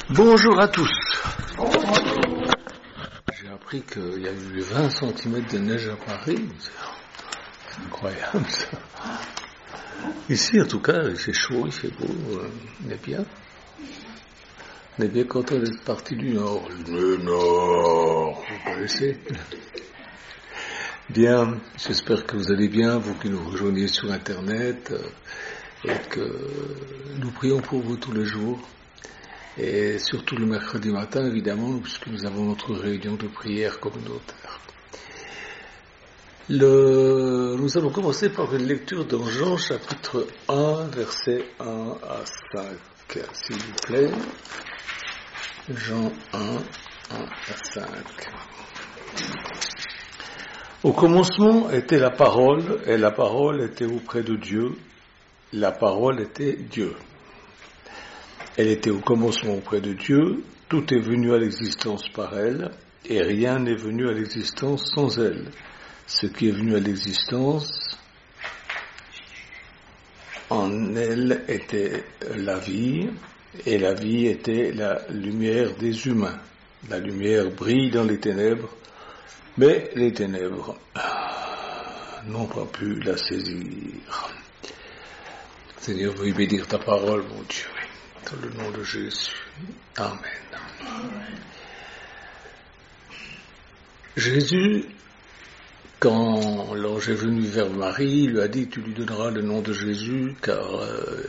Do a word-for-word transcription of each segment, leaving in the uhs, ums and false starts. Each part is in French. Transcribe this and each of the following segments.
Bonjour à tous. J'ai appris qu'il y a eu vingt centimètres de neige à Paris. C'est incroyable ça. Ici en tout cas, il fait chaud, il fait beau, on est bien. On est bien content d'être parti du Nord. Le Nord, vous connaissez. Bien, j'espère que vous allez bien, vous qui nous rejoignez sur Internet, et que nous prions pour vous tous les jours. Et surtout le mercredi matin, évidemment, puisque nous avons notre réunion de prière communautaire. Le... Nous allons commencer par une lecture dans Jean chapitre un, versets un à cinq, s'il vous plaît. Jean un, un à cinq. Au commencement était la parole, et la parole était auprès de Dieu. La parole était Dieu. Elle était au commencement auprès de Dieu, tout est venu à l'existence par elle, et rien n'est venu à l'existence sans elle. Ce qui est venu à l'existence, en elle était la vie, et la vie était la lumière des humains. La lumière brille dans les ténèbres, mais les ténèbres n'ont pas pu la saisir. Seigneur, veuille bénir ta parole, mon Dieu. Dans le nom de Jésus. Amen. Jésus, quand l'ange est venu vers Marie, il lui a dit, tu lui donneras le nom de Jésus, car euh,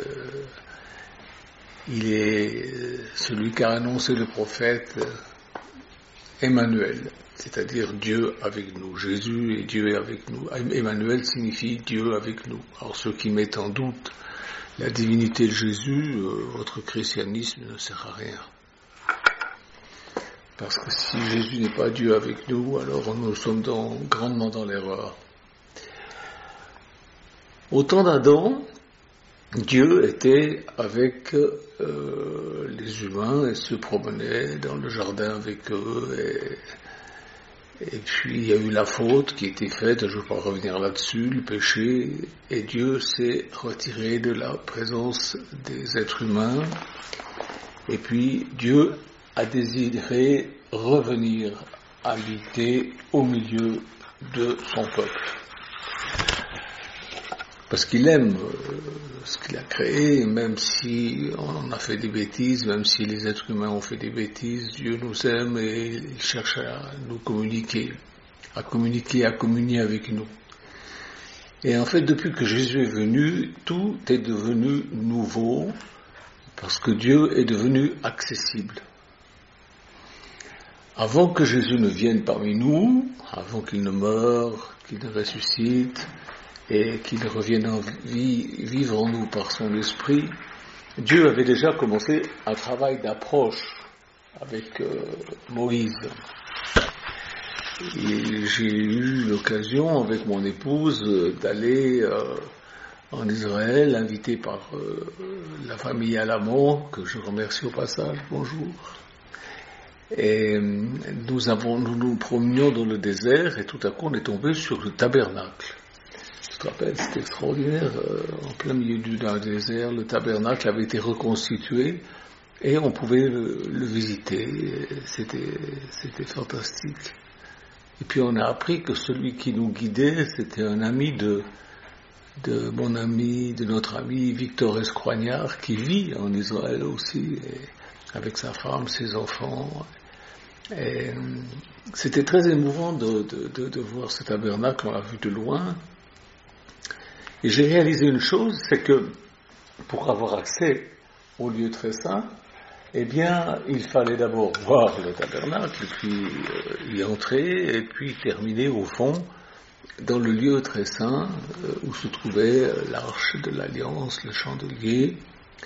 il est celui qu'a annoncé le prophète Emmanuel, c'est-à-dire Dieu avec nous. Jésus et Dieu est avec nous. Emmanuel signifie Dieu avec nous. Alors ceux qui mettent en doute la divinité de Jésus, euh, votre christianisme ne sert à rien. Parce que si Jésus n'est pas Dieu avec nous, alors nous sommes dans, grandement dans l'erreur. Au temps d'Adam, Dieu était avec euh, les humains et se promenait dans le jardin avec eux. Et, et puis il y a eu la faute qui était faite, je ne vais pas revenir là-dessus, le péché, et Dieu s'est retiré de la présence des êtres humains. Et puis Dieu a désiré revenir habiter au milieu de son peuple. Parce qu'il aime ce qu'il a créé, même si on a fait des bêtises, même si les êtres humains ont fait des bêtises, Dieu nous aime et il cherche à nous communiquer, à communiquer, à communier avec nous. Et en fait, depuis que Jésus est venu, tout est devenu nouveau, parce que Dieu est devenu accessible. Avant que Jésus ne vienne parmi nous, avant qu'il ne meure, qu'il ne ressuscite, et qu'il revienne en vie, vivre en nous par son esprit, Dieu avait déjà commencé un travail d'approche avec euh, Moïse. Et j'ai eu l'occasion avec mon épouse d'aller euh, en Israël, invité par euh, la famille Alamon, que je remercie au passage, bonjour. Et nous avons, nous nous promenions dans le désert et tout à coup on est tombé sur le tabernacle. Je te rappelle, c'était extraordinaire, euh, en plein milieu du désert, le tabernacle avait été reconstitué et on pouvait le, le visiter, c'était, c'était fantastique. Et puis on a appris que celui qui nous guidait, c'était un ami de, de mon ami, de notre ami Victor Escroignard, qui vit en Israël aussi, et avec sa femme, ses enfants. Et c'était très émouvant de, de, de, de voir ce tabernacle, on l'a vu de loin. Et j'ai réalisé une chose, c'est que pour avoir accès au lieu très saint, eh bien, il fallait d'abord voir le tabernacle, puis euh, y entrer, et puis terminer au fond dans le lieu très saint euh, où se trouvait euh, l'arche de l'Alliance, le chandelier.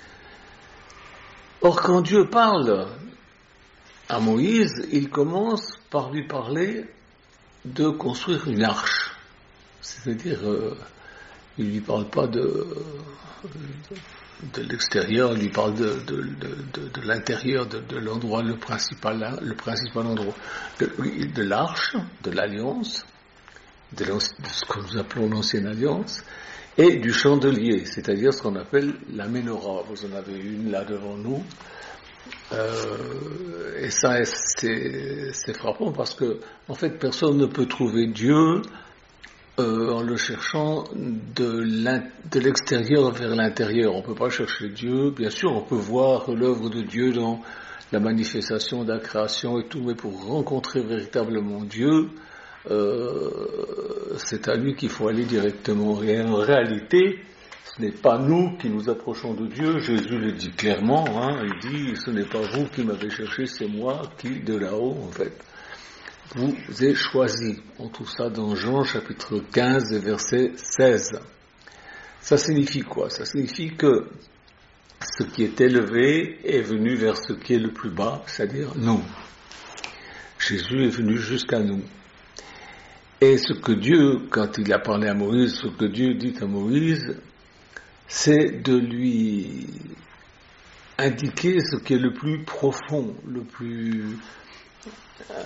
Or, quand Dieu parle à Moïse, il commence par lui parler de construire une arche, c'est-à-dire euh, il ne lui parle pas de, de, de l'extérieur, il lui parle de, de, de, de, de l'intérieur, de, de l'endroit, le principal, le principal endroit, de, de l'arche, de l'alliance, de, de ce que nous appelons l'ancienne alliance, et du chandelier, c'est-à-dire ce qu'on appelle la menorah. Vous en avez une là devant nous, Euh, et ça, c'est, c'est frappant parce que, en fait, personne ne peut trouver Dieu euh, en le cherchant de, de l'extérieur vers l'intérieur. On ne peut pas chercher Dieu. Bien sûr, on peut voir l'œuvre de Dieu dans la manifestation de la création et tout, mais pour rencontrer véritablement Dieu, euh, c'est à lui qu'il faut aller directement. Et en réalité, ce n'est pas nous qui nous approchons de Dieu. Jésus le dit clairement, hein, il dit, ce n'est pas vous qui m'avez cherché, c'est moi qui, de là-haut, en fait, vous ai choisi. On trouve ça dans Jean chapitre quinze et verset seize. Ça signifie quoi? Ça signifie que ce qui est élevé est venu vers ce qui est le plus bas, c'est-à-dire nous. Jésus est venu jusqu'à nous. Et ce que Dieu, quand il a parlé à Moïse, ce que Dieu dit à Moïse, c'est de lui indiquer ce qui est le plus profond, le plus euh,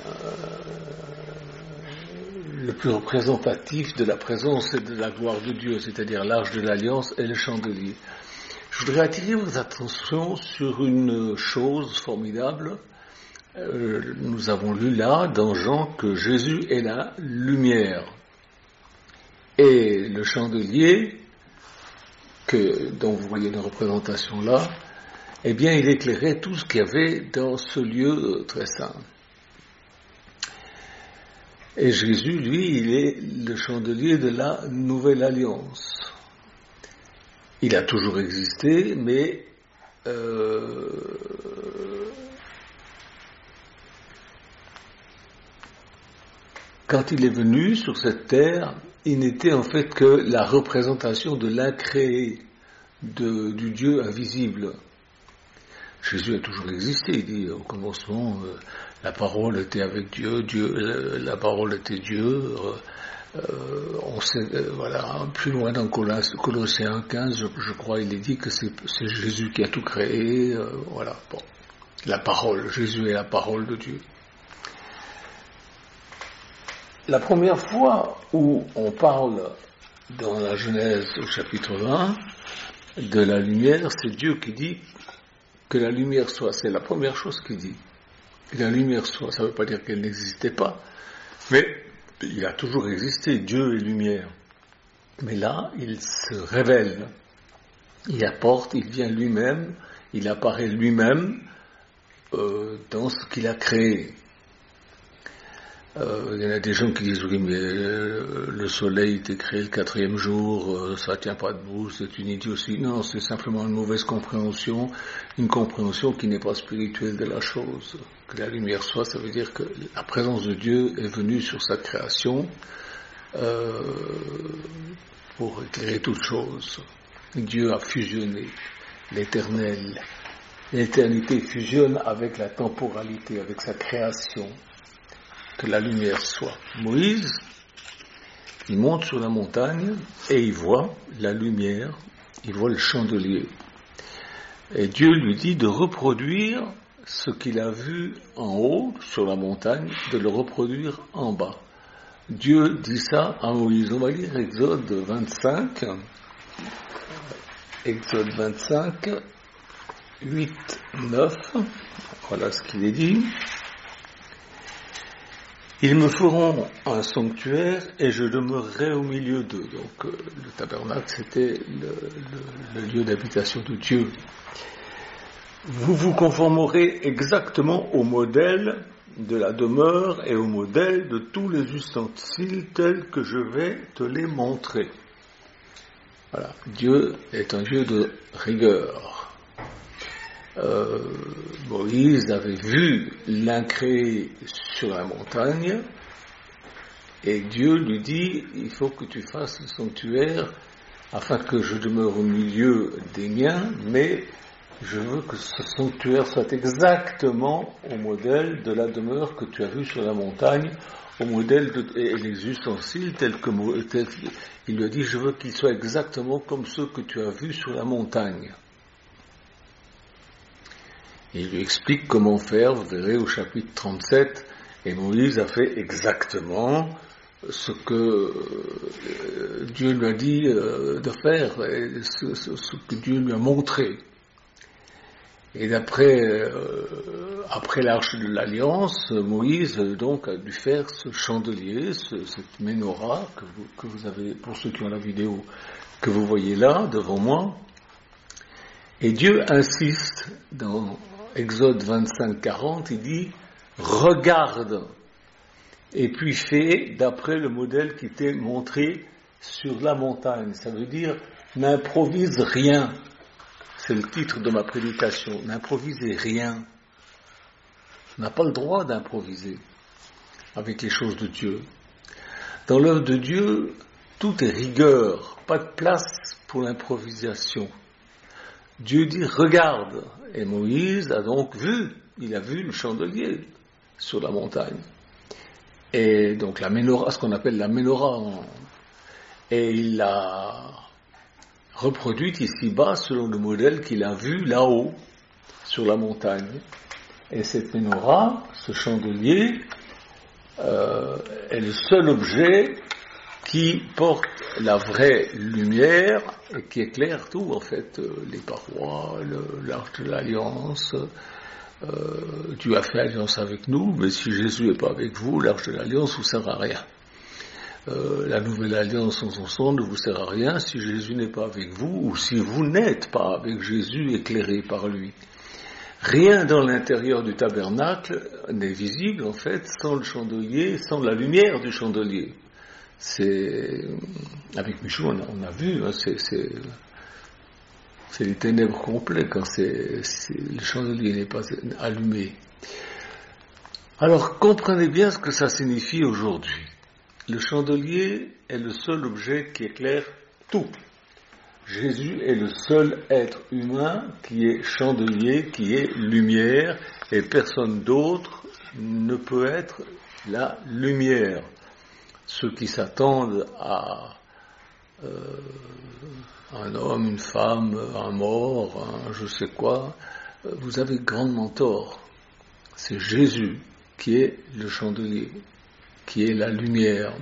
le plus représentatif de la présence et de la gloire de Dieu, c'est-à-dire l'arche de l'alliance et le chandelier. Je voudrais attirer votre attention sur une chose formidable. Euh, nous avons lu là, dans Jean, que Jésus est la lumière. Et le chandelier, que, dont vous voyez la représentation là, eh bien, il éclairait tout ce qu'il y avait dans ce lieu très saint. Et Jésus, lui, il est le chandelier de la nouvelle alliance. Il a toujours existé, mais euh, quand il est venu sur cette terre, il n'était en fait que la représentation de l'incréé, de, du Dieu invisible. Jésus a toujours existé, il dit au commencement, euh, la parole était avec Dieu, Dieu euh, la parole était Dieu. Euh, euh, on sait, euh, voilà, plus loin dans Colossiens quinze, je, je crois, il est dit que c'est, c'est Jésus qui a tout créé. Euh, voilà, bon, la parole, Jésus est la parole de Dieu. La première fois où on parle dans la Genèse au chapitre vingt de la lumière, c'est Dieu qui dit que la lumière soit. C'est la première chose qu'il dit. Que la lumière soit. Ça ne veut pas dire qu'elle n'existait pas, mais il a toujours existé, Dieu est lumière. Mais là, il se révèle. Il apporte, il vient lui-même, il apparaît lui-même euh, dans ce qu'il a créé. Euh, il y en a des gens qui disent oui, mais euh, le soleil était créé le quatrième jour, euh, ça tient pas debout, c'est une idiotie. Non, c'est simplement une mauvaise compréhension, une compréhension qui n'est pas spirituelle de la chose. Que la lumière soit, ça veut dire que la présence de Dieu est venue sur sa création euh, pour éclairer toute chose. Dieu a fusionné l'éternel. L'éternité fusionne avec la temporalité, avec sa création. Que la lumière soit. Moïse, il monte sur la montagne et il voit la lumière, il voit le chandelier. Et Dieu lui dit de reproduire ce qu'il a vu en haut, sur la montagne, de le reproduire en bas. Dieu dit ça à Moïse. On va lire Exode vingt-cinq. Exode vingt-cinq, huit, neuf. Voilà ce qu'il est dit. Ils me feront un sanctuaire et je demeurerai au milieu d'eux. Donc euh, le tabernacle, c'était le, le, le lieu d'habitation de Dieu. Vous vous conformerez exactement au modèle de la demeure et au modèle de tous les ustensiles tels que je vais te les montrer. Voilà, Dieu est un Dieu de rigueur. Euh, Moïse avait vu l'incréé sur la montagne et Dieu lui dit il faut que tu fasses le sanctuaire afin que je demeure au milieu des miens, mais je veux que ce sanctuaire soit exactement au modèle de la demeure que tu as vue sur la montagne, au modèle de, et les ustensiles tels que tel, il lui a dit je veux qu'ils soient exactement comme ceux que tu as vus sur la montagne. Et il lui explique comment faire, vous verrez au chapitre trente-sept, et Moïse a fait exactement ce que euh, Dieu lui a dit euh, de faire, et ce, ce, ce que Dieu lui a montré. Et d'après, euh, après l'arche de l'Alliance, Moïse donc a dû faire ce chandelier, ce, cette menorah que vous, que vous avez, pour ceux qui ont la vidéo, que vous voyez là devant moi. Et Dieu insiste dans Exode vingt-cinq quarante, il dit « Regarde » et puis fais d'après le modèle qui t'est montré sur la montagne. Ça veut dire « N'improvise rien ». C'est le titre de ma prédication. N'improvisez rien. On n'a pas le droit d'improviser avec les choses de Dieu. Dans l'œuvre de Dieu, tout est rigueur, pas de place pour l'improvisation. Dieu dit, regarde. Et Moïse a donc vu, il a vu le chandelier sur la montagne. Et donc la menorah, ce qu'on appelle la menorah. Et il l'a reproduite ici-bas selon le modèle qu'il a vu là-haut, sur la montagne. Et cette menorah, ce chandelier, euh, est le seul objet qui porte la vraie lumière et qui éclaire tout, en fait, euh, les parois, le, l'arche de l'Alliance. Euh, Dieu a fait alliance avec nous, mais si Jésus n'est pas avec vous, l'arche de l'Alliance vous sert à rien. Euh, la nouvelle alliance en son sang ne vous sert à rien si Jésus n'est pas avec vous ou si vous n'êtes pas avec Jésus éclairé par lui. Rien dans l'intérieur du tabernacle n'est visible en fait sans le chandelier, sans la lumière du chandelier. C'est avec Michou on a, on a vu, hein, c'est, c'est, c'est les ténèbres complètes quand c'est, c'est, le chandelier n'est pas allumé. Alors comprenez bien ce que ça signifie aujourd'hui. Le chandelier est le seul objet qui éclaire tout. Jésus est le seul être humain qui est chandelier, qui est lumière, et personne d'autre ne peut être la lumière. Ceux qui s'attendent à euh, un homme, une femme, un mort, un je sais quoi, vous avez grandement tort. C'est Jésus qui est le chandelier, qui est la lumière.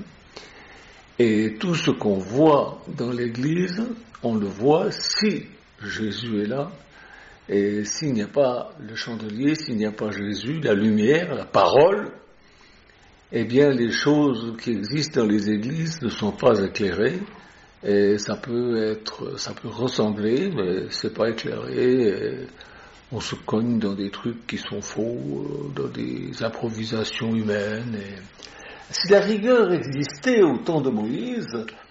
Et tout ce qu'on voit dans l'Église, on le voit si Jésus est là, et s'il n'y a pas le chandelier, s'il n'y a pas Jésus, la lumière, la parole, eh bien les choses qui existent dans les églises ne sont pas éclairées, et ça peut être, ça peut ressembler, mais c'est pas éclairé, et on se cogne dans des trucs qui sont faux, dans des improvisations humaines. Et si la rigueur existait au temps de Moïse,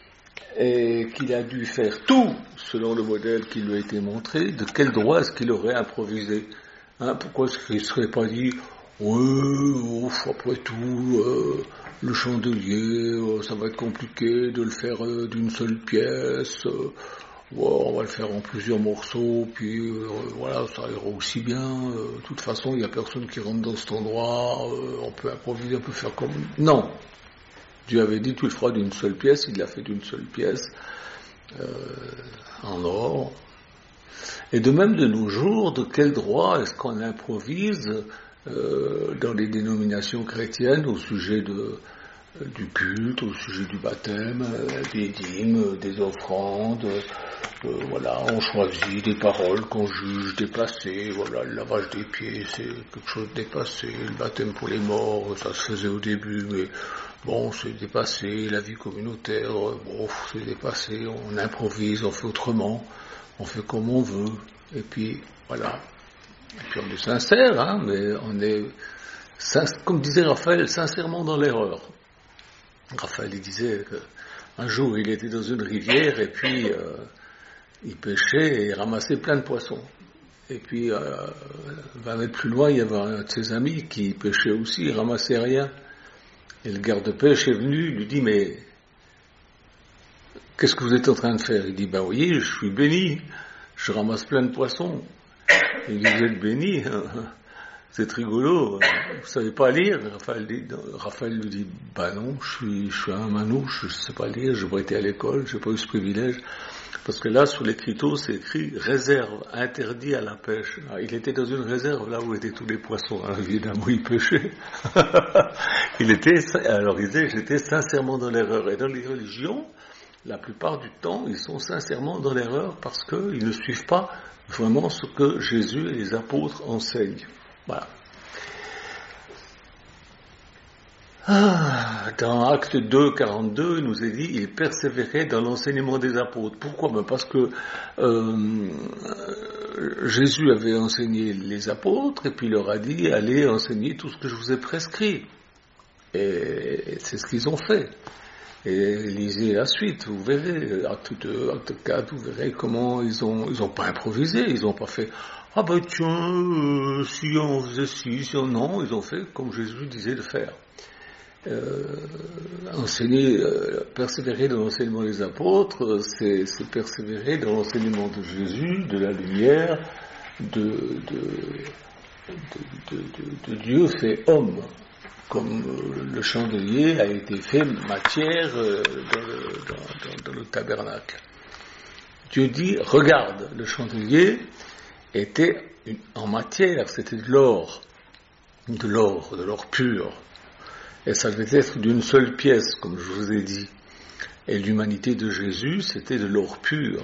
et qu'il a dû faire tout selon le modèle qui lui a été montré, de quel droit est-ce qu'il aurait improvisé, hein, pourquoi est-ce qu'il ne serait pas dit « Ouais, ouf, après tout, euh, le chandelier, euh, ça va être compliqué de le faire euh, d'une seule pièce, euh, ouais, on va le faire en plusieurs morceaux, puis euh, voilà, ça ira aussi bien, euh, de toute façon, il n'y a personne qui rentre dans cet endroit, euh, on peut improviser, on peut faire comme... » Non. Dieu avait dit, tu le feras d'une seule pièce, il l'a fait d'une seule pièce, euh, en or. Et de même de nos jours, de quel droit est-ce qu'on improvise euh, dans les dénominations chrétiennes au sujet de, euh, du culte, au sujet du baptême, euh, des dîmes, des offrandes, euh, voilà, on choisit des paroles qu'on juge dépassées, voilà, le lavage des pieds, c'est quelque chose de dépassé, le baptême pour les morts, ça se faisait au début, mais bon, c'est dépassé, la vie communautaire, bon, c'est dépassé, on improvise, on fait autrement, on fait comme on veut, et puis, voilà. Et puis on est sincère, hein, mais on est, comme disait Raphaël, sincèrement dans l'erreur. Raphaël, il disait qu'un jour, il était dans une rivière, et puis, euh, il pêchait et ramassait plein de poissons. Et puis, euh, vingt mètres plus loin, il y avait un de ses amis qui pêchait aussi, il ramassait rien. Et le garde-pêche est venu, il lui dit, mais qu'est-ce que vous êtes en train de faire? Il dit, ben oui, je suis béni, je ramasse plein de poissons. Il dit, vous êtes béni, c'est rigolo, vous savez pas lire? Raphaël, dit, Raphaël lui dit, ben non, je suis, je suis un manouche, je sais pas lire, j'ai pas été à l'école, j'ai pas eu ce privilège. Parce que là, sur l'écriteau, c'est écrit « réserve, interdit à la pêche ». Il était dans une réserve, là où étaient tous les poissons. Alors, évidemment, il pêchait. il était, alors, il disait « j'étais sincèrement dans l'erreur ». Et dans les religions, la plupart du temps, ils sont sincèrement dans l'erreur parce qu'ils ne suivent pas vraiment ce que Jésus et les apôtres enseignent. Voilà. Ah, dans Acte deux, quarante-deux, il nous est dit, il persévérait dans l'enseignement des apôtres. Pourquoi? Ben parce que euh, Jésus avait enseigné les apôtres et puis il leur a dit, allez enseigner tout ce que je vous ai prescrit. Et c'est ce qu'ils ont fait. Et lisez la suite, vous verrez, acte deux, acte quatre, vous verrez comment ils ont, ils ont pas improvisé, ils ont pas fait, ah ben tiens, euh, si on faisait ci, si on, non, ils ont fait comme Jésus disait de faire. Euh, enseigner, euh, persévérer dans l'enseignement des apôtres, c'est, c'est persévérer dans l'enseignement de Jésus, de la lumière, de, de, de, de, de, de Dieu fait homme. Comme le chandelier a été fait matière dans le, dans, dans, dans le tabernacle. Dieu dit, regarde, le chandelier était en matière, c'était de l'or, de l'or, de l'or pur. Et ça devait être d'une seule pièce, comme je vous ai dit. Et l'humanité de Jésus, c'était de l'or pur.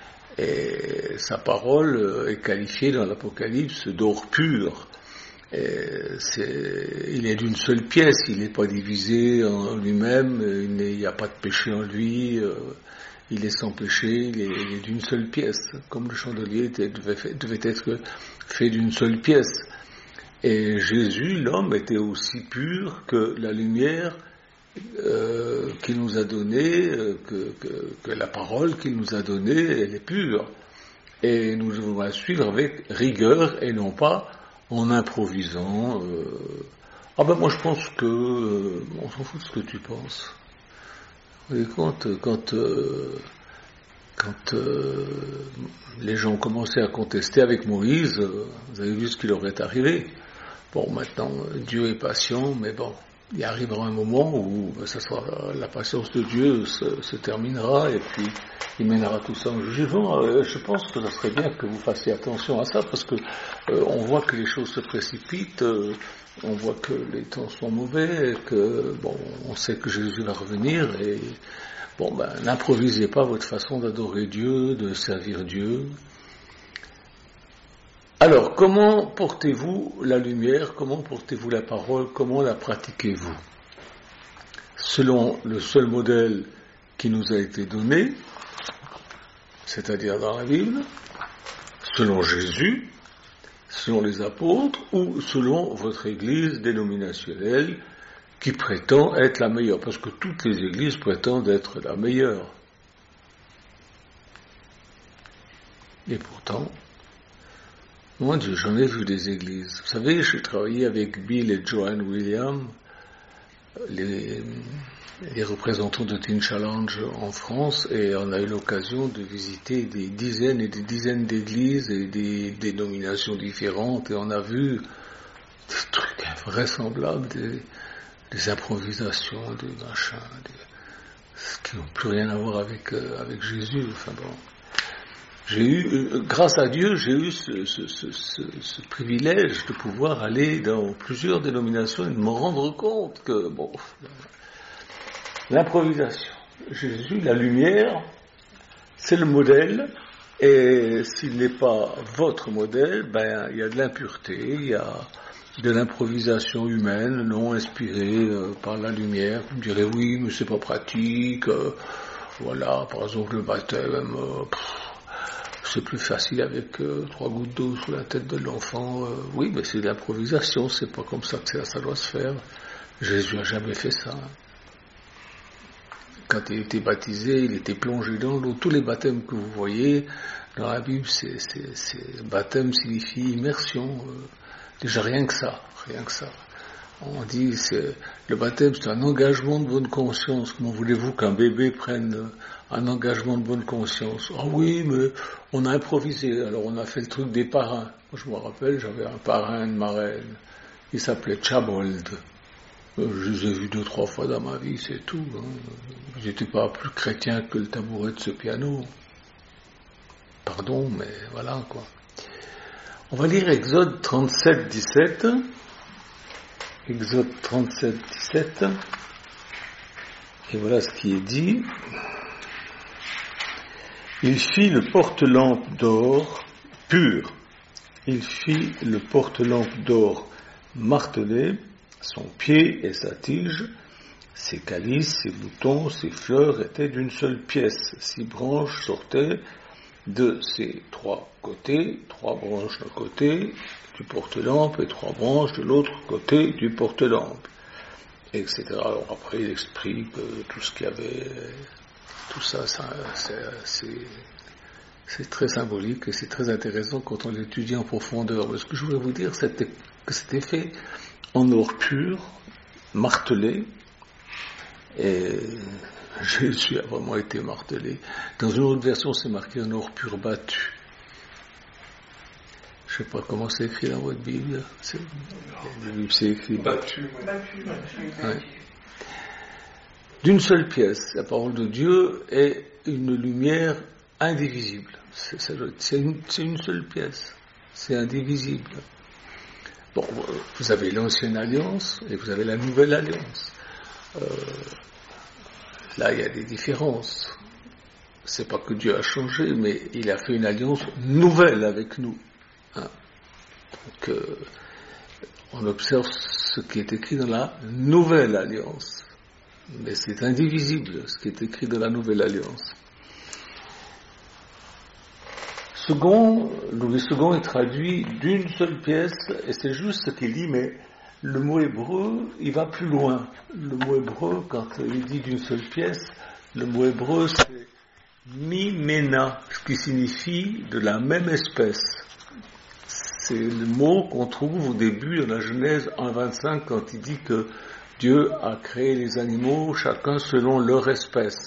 Et sa parole est qualifiée dans l'Apocalypse d'or pur. Et c'est, il est d'une seule pièce, il n'est pas divisé en lui-même, il n'y a pas de péché en lui, euh, il est sans péché, il est, il est d'une seule pièce, comme le chandelier était, devait, devait être fait d'une seule pièce. Et Jésus, l'homme, était aussi pur que la lumière euh, qu'il nous a donnée, euh, que, que, que la parole qu'il nous a donnée, elle est pure. Et nous devons la suivre avec rigueur et non pas en improvisant. Euh... Ah ben moi je pense que... Euh, on s'en fout de ce que tu penses. Vous voyez, quand, quand, euh, quand euh, les gens ont commencé à contester avec Moïse, euh, vous avez vu ce qui leur est arrivé. Bon, maintenant, Dieu est patient, mais bon, il arrivera un moment où ben, ça sera, la patience de Dieu se, se terminera et puis il mènera tout ça en jugement. Euh, je pense que ça serait bien que vous fassiez attention à ça parce que euh, on voit que les choses se précipitent, euh, on voit que les temps sont mauvais, et que bon, on sait que Jésus va revenir et bon, ben, n'improvisez pas votre façon d'adorer Dieu, de servir Dieu. Alors, comment portez-vous la lumière? Comment portez-vous la parole? Comment la pratiquez-vous? Selon le seul modèle qui nous a été donné, c'est-à-dire dans la Bible, selon Jésus, selon les apôtres, ou selon votre église dénominationnelle qui prétend être la meilleure, parce que toutes les églises prétendent être la meilleure. Et pourtant, moi, j'en ai vu des églises. Vous savez, j'ai travaillé avec Bill et Joanne Williams, les, les représentants de Teen Challenge en France, et on a eu l'occasion de visiter des dizaines et des dizaines d'églises et des dénominations différentes, et on a vu des trucs invraisemblables, des, des improvisations, des machins, des, qui n'ont plus rien à voir avec, euh, avec Jésus. Enfin bon. J'ai eu, grâce à Dieu, j'ai eu ce, ce, ce, ce, ce privilège de pouvoir aller dans plusieurs dénominations et de me rendre compte que, bon, l'improvisation, Jésus, la lumière, c'est le modèle, et s'il n'est pas votre modèle, ben, il y a de l'impureté, il y a de l'improvisation humaine, non inspirée euh, par la lumière. Vous me direz, oui, mais c'est pas pratique, euh, voilà, par exemple, le baptême, euh, pff, c'est plus facile avec euh, trois gouttes d'eau sur la tête de l'enfant. Euh, oui, mais c'est de l'improvisation, c'est pas comme ça que ça, ça doit se faire. Jésus n'a jamais fait ça. Quand il était baptisé, il était plongé dans l'eau. Tous les baptêmes que vous voyez dans la Bible, c'est, c'est, c'est baptême signifie immersion. Euh, déjà rien que ça, rien que ça. On dit, c'est, le baptême, c'est un engagement de bonne conscience. Comment voulez-vous qu'un bébé prenne un engagement de bonne conscience? Ah oui, mais on a improvisé. Alors on a fait le truc des parrains. Moi, je me rappelle, j'avais un parrain de ma reine. Il s'appelait Chabold. Je les ai vus deux, trois fois dans ma vie, c'est tout. Hein. J'étais pas plus chrétien que le tabouret de ce piano. Pardon, mais voilà, quoi. On va lire Exode trente-sept, dix-sept. Exode trente-sept, dix-sept. Et voilà ce qui est dit. Il fit le porte-lampe d'or pur. Il fit le porte-lampe d'or martelé, son pied et sa tige, ses calices, ses boutons, ses fleurs étaient d'une seule pièce. Six branches sortaient de ses trois côtés, trois branches d'un côté du porte-lampe et trois branches de l'autre côté du porte-lampe, et cetera. Alors après, il explique que tout ce qu'il y avait, tout ça, ça c'est, c'est, c'est très symbolique et c'est très intéressant quand on l'étudie en profondeur. Mais ce que je voulais vous dire, c'était que c'était fait en or pur, martelé, et Jésus a vraiment été martelé. Dans une autre version, c'est marqué en or pur battu. Je ne sais pas comment c'est écrit dans votre Bible. C'est, la Bible, c'est écrit battu. battu. Ouais. D'une seule pièce, la parole de Dieu est une lumière indivisible. C'est, c'est, une, c'est une seule pièce. C'est indivisible. Bon, vous avez l'ancienne alliance et vous avez la nouvelle alliance. Euh, là, il y a des différences. C'est pas que Dieu a changé, mais il a fait une alliance nouvelle avec nous. Hein. Donc, euh, on observe ce qui est écrit dans la nouvelle alliance. Mais c'est indivisible, ce qui est écrit dans la nouvelle alliance. Second, Louis second est traduit d'une seule pièce, et c'est juste ce qu'il dit, mais le mot hébreu, il va plus loin. Le mot hébreu, quand il dit d'une seule pièce, le mot hébreu, c'est mimena, ce qui signifie de la même espèce. C'est le mot qu'on trouve au début dans la Genèse un vingt-cinq, quand il dit que Dieu a créé les animaux, chacun selon leur espèce.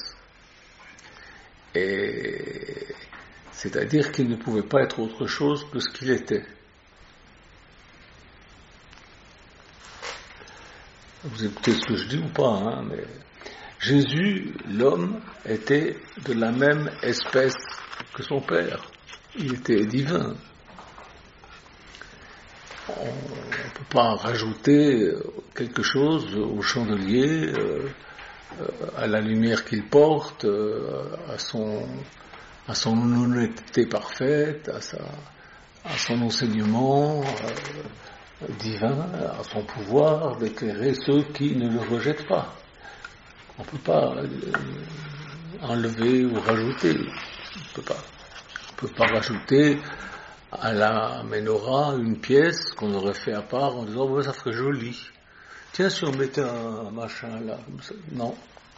Et c'est-à-dire qu'il ne pouvait pas être autre chose que ce qu'il était. Vous écoutez ce que je dis ou pas, hein, mais Jésus, l'homme, était de la même espèce que son Père. Il était divin. On ne peut pas rajouter quelque chose au chandelier, euh, à la lumière qu'il porte, euh, à son, à son honnêteté parfaite, à, sa, à son enseignement euh, divin, à son pouvoir d'éclairer ceux qui ne le rejettent pas. On ne peut pas euh, enlever ou rajouter. On ne peut pas. On ne peut pas rajouter à la menorah une pièce qu'on aurait fait à part en disant oh, ça ferait joli. Tiens, si on mettait un machin là, non.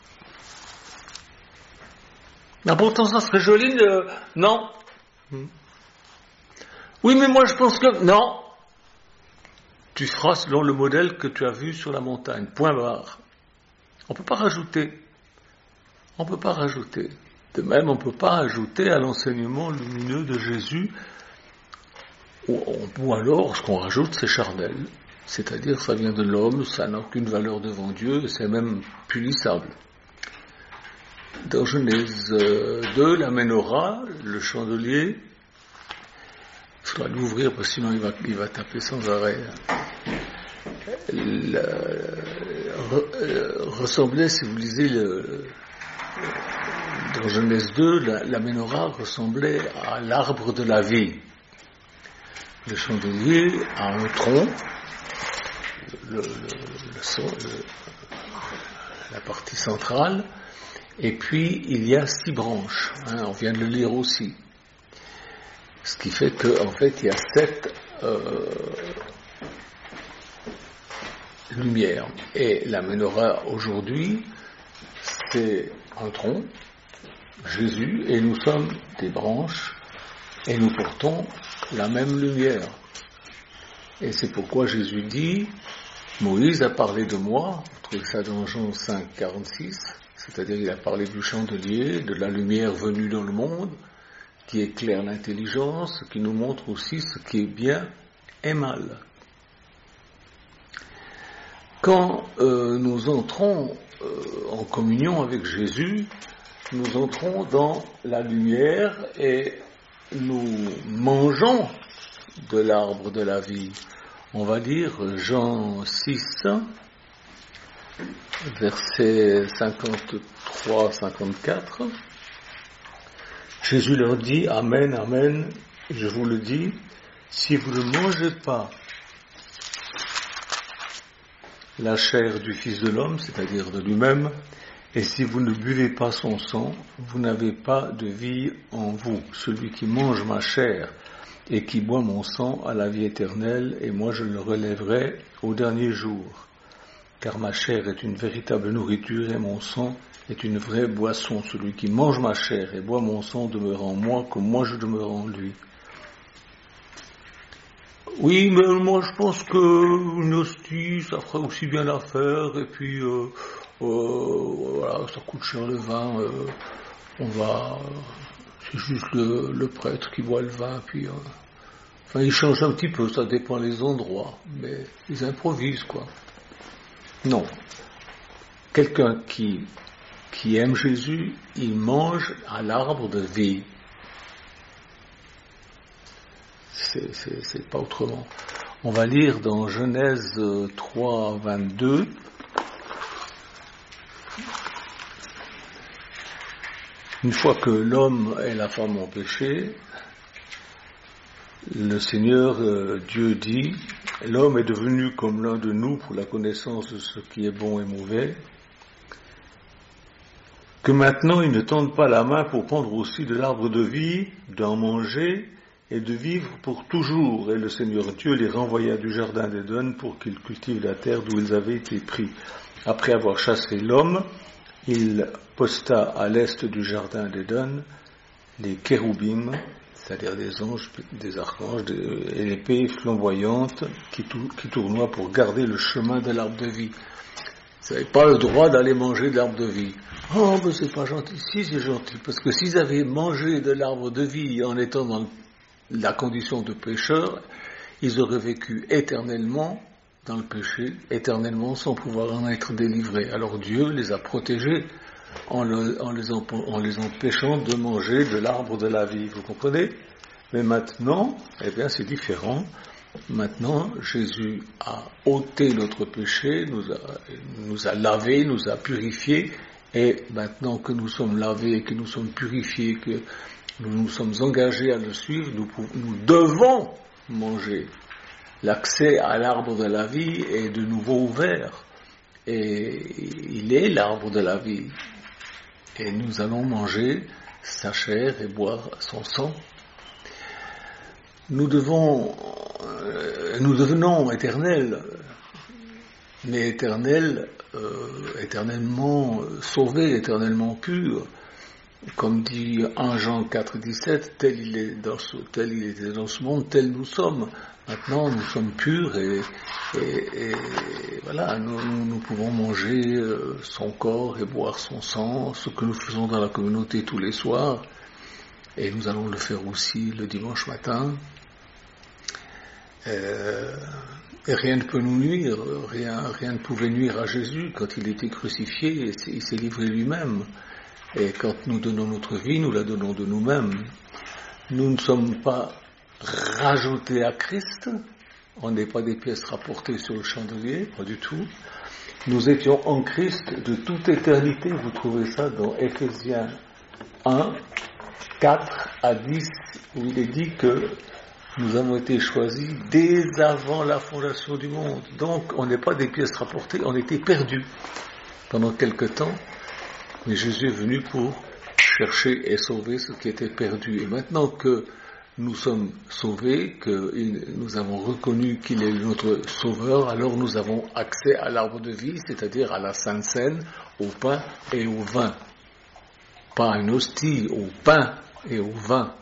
Ah, pourtant ça serait joli, de... non. Hmm. Oui, mais moi je pense que non. Tu feras selon le modèle que tu as vu sur la montagne. Point barre. On ne peut pas rajouter. On ne peut pas rajouter. De même, on ne peut pas ajouter à l'enseignement lumineux de Jésus. Ou, ou alors, ce qu'on rajoute, c'est charnel. C'est-à-dire, ça vient de l'homme, ça n'a aucune valeur devant Dieu, et c'est même punissable. Dans Genèse deux, la menorah, le chandelier, il faudra l'ouvrir parce que sinon il va, il va taper sans arrêt. La, re, ressemblait, si vous lisez le, dans Genèse deux, la, la menorah ressemblait à l'arbre de la vie. Le chandelier a un tronc, le, le, le, le, la partie centrale, et puis il y a six branches, hein, on vient de le lire aussi. Ce qui fait qu'en fait il y a sept euh, lumières. Et la menorah aujourd'hui, c'est un tronc, Jésus, et nous sommes des branches, et nous portons la même lumière. Et c'est pourquoi Jésus dit, Moïse a parlé de moi, vous trouvez ça dans Jean cinq, quarante-six, c'est-à-dire il a parlé du chandelier, de la lumière venue dans le monde, qui éclaire l'intelligence, qui nous montre aussi ce qui est bien et mal. Quand euh, nous entrons euh, en communion avec Jésus, nous entrons dans la lumière et nous mangeons de l'arbre de la vie. On va lire Jean six, versets cinquante-trois à cinquante-quatre. Jésus leur dit, Amen, Amen, je vous le dis, si vous ne mangez pas la chair du Fils de l'homme, c'est-à-dire de lui-même, et si vous ne buvez pas son sang, vous n'avez pas de vie en vous. Celui qui mange ma chair et qui boit mon sang a la vie éternelle, et moi je le relèverai au dernier jour. Car ma chair est une véritable nourriture et mon sang est une vraie boisson. Celui qui mange ma chair et boit mon sang demeure en moi comme moi je demeure en lui. Oui, mais moi je pense qu'une hostie, ça ferait aussi bien l'affaire, et puis euh, euh, voilà, ça coûte cher le vin, euh, on va, c'est juste le, le prêtre qui boit le vin, puis, euh, enfin ils changent un petit peu, ça dépend des endroits, mais ils improvisent quoi. Non, quelqu'un qui, qui aime Jésus, il mange à l'arbre de vie. C'est, c'est, c'est pas autrement. On va lire dans Genèse trois, vingt-deux. Une fois que l'homme et la femme ont péché, le Seigneur euh, Dieu dit, l'homme est devenu comme l'un de nous pour la connaissance de ce qui est bon et mauvais, que maintenant il ne tende pas la main pour prendre aussi de l'arbre de vie, d'en manger, et de vivre pour toujours. Et le Seigneur Dieu les renvoya du jardin d'Éden pour qu'ils cultivent la terre d'où ils avaient été pris. Après avoir chassé l'homme, il posta à l'est du jardin d'Éden les kéroubim, c'est-à-dire des anges, des archanges, et l'épée flamboyante qui, tou- qui tournoie pour garder le chemin de l'arbre de vie. Vous n'avez pas le droit d'aller manger de l'arbre de vie. Oh, mais c'est pas gentil. Si, c'est gentil, parce que s'ils avaient mangé de l'arbre de vie en étant dans la condition de pécheur, ils auraient vécu éternellement dans le péché, éternellement sans pouvoir en être délivrés. Alors Dieu les a protégés en, le, en, les, en les empêchant de manger de l'arbre de la vie, vous comprenez? Mais maintenant, eh bien c'est différent. Maintenant, Jésus a ôté notre péché, nous a, nous a lavés, nous a purifiés, et maintenant que nous sommes lavés, que nous sommes purifiés, que nous nous sommes engagés à le suivre, nous, nous devons manger. L'accès à l'arbre de la vie est de nouveau ouvert. Et il est l'arbre de la vie. Et nous allons manger sa chair et boire son sang. Nous devons, euh, nous devenons éternels, mais éternels, euh, éternellement sauvés, éternellement purs. Comme dit premier Jean quatre, dix-sept, tel il est dans ce, tel il était dans ce monde, tel nous sommes. Maintenant, nous sommes purs et, et, et voilà, nous, nous, nous pouvons manger son corps et boire son sang, ce que nous faisons dans la communauté tous les soirs. Et nous allons le faire aussi le dimanche matin. Euh, et rien ne peut nous nuire, rien, rien ne pouvait nuire à Jésus quand il était crucifié, il s'est livré lui-même. Et quand nous donnons notre vie, nous la donnons de nous-mêmes. Nous ne sommes pas rajoutés à Christ, on n'est pas des pièces rapportées sur le chandelier, pas du tout. Nous étions en Christ de toute éternité, vous trouvez ça dans Éphésiens un, quatre à dix, où il est dit que nous avons été choisis dès avant la fondation du monde. Donc on n'est pas des pièces rapportées, on était perdus pendant quelque temps. Mais Jésus est venu pour chercher et sauver ce qui était perdu. Et maintenant que nous sommes sauvés, que nous avons reconnu qu'il est notre sauveur, alors nous avons accès à l'arbre de vie, c'est-à-dire à la Sainte Seine, au pain et au vin. Pas à une hostie, au pain et au vin.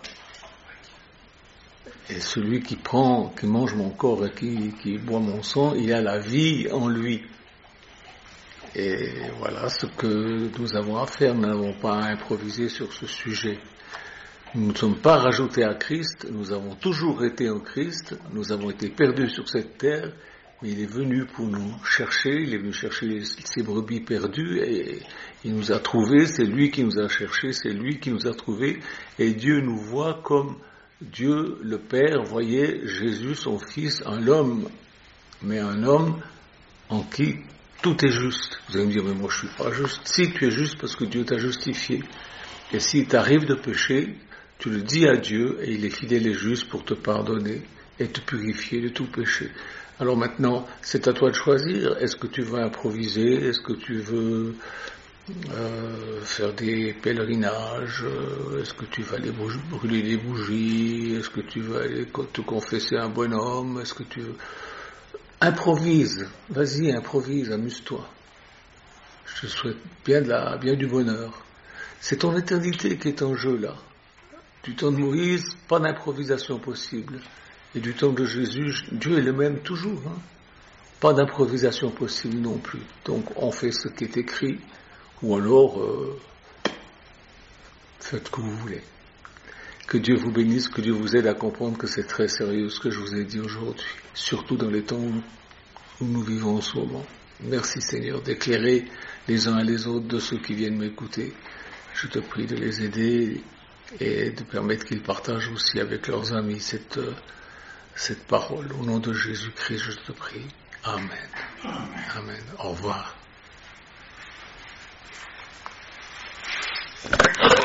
Et celui qui prend, qui mange mon corps et qui, qui boit mon sang, il a la vie en lui. Et voilà ce que nous avons à faire, nous n'avons pas à improviser sur ce sujet. Nous ne sommes pas rajoutés à Christ, nous avons toujours été en Christ, nous avons été perdus sur cette terre, mais il est venu pour nous chercher, il est venu chercher ses brebis perdues, et il nous a trouvés, c'est lui qui nous a cherchés, c'est lui qui nous a trouvés, et Dieu nous voit comme Dieu le Père voyait Jésus, son Fils, un homme, mais un homme en qui tout est juste. Vous allez me dire, mais moi je suis pas juste. Si, tu es juste parce que Dieu t'a justifié. Et s'il t'arrive de pécher, Tu le dis à Dieu et il est fidèle et juste pour te pardonner et te purifier de tout péché. Alors maintenant, c'est à toi de choisir. Est-ce que tu veux improviser? Est-ce que tu veux euh, faire des pèlerinages? Est-ce que tu vas aller brûler des bougies? Est-ce que tu vas aller te confesser un bonhomme? Est-ce que tu veux... Improvise. Vas-y, improvise, amuse-toi. Je te souhaite bien, de la, bien du bonheur. C'est ton éternité qui est en jeu là. Du temps de Moïse, pas d'improvisation possible. Et du temps de Jésus, Dieu est le même toujours. Hein. Pas d'improvisation possible non plus. Donc on fait ce qui est écrit, ou alors euh, faites ce que vous voulez. Que Dieu vous bénisse, que Dieu vous aide à comprendre que c'est très sérieux ce que je vous ai dit aujourd'hui, surtout dans les temps où, où nous vivons en ce moment. Merci Seigneur d'éclairer les uns et les autres de ceux qui viennent m'écouter. Je te prie de les aider et de permettre qu'ils partagent aussi avec leurs amis cette... Euh, cette parole. Au nom de Jésus-Christ, je te prie. Amen. Amen. Amen. Au revoir.